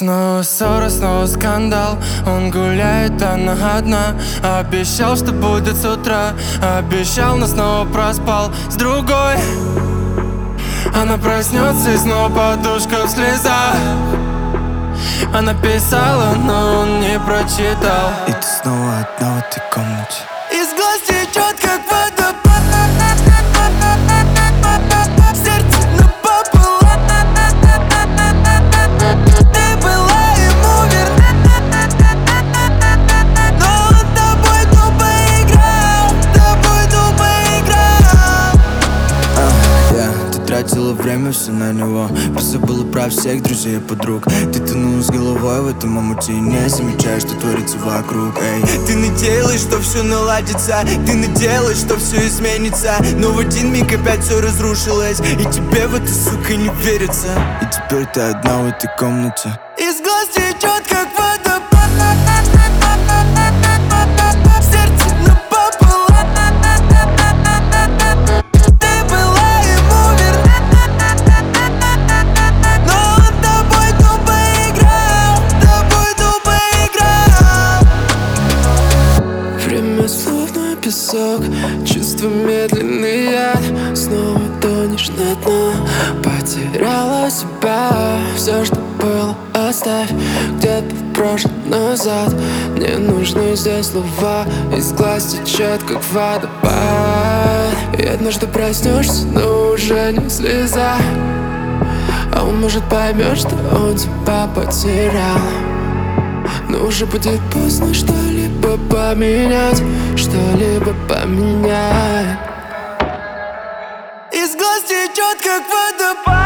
Снова ссора, снова скандал. Он гуляет, она одна. Обещал, что будет с утра. Обещал, но снова проспал с другой. Она проснется и снова подушка в слезах. Она писала, но он не прочитал. И ты снова одна в этой комнате. Из глаз течет, как водопад. Сердце напополам. Ты была ему верна, но он тобой тупо играл. Тобой тупо играл. Ты тратила время все на него. Позабыла про всех друзей и подруг. Ты тонула с головой в этом омуте и не замечаешь, что творится вокруг. Эй, ты надеялась, что все наладится. Ты надеялась, что все изменится. Но в один миг опять все разрушилось. И тебе в это, сука, не верится. И теперь ты одна в этой комнате. Из глаз течет, как водопад. Сердце напополам. Ты была ему верна, но он тобой тупо играл. Тобой тупо играл. Время словно песок, чувство медленный яд. Снова тонешь на дно, потеряла себя. Все, что было, оставь где-то в прошлом назад. Не нужны здесь слова, из глаз течет, как водопад. И однажды проснешься, но уже не слеза. А он, может, поймет, что он тебя потерял. Но уже будет поздно что-либо поменять. Что-либо поменять. Из глаз течет, как водопад.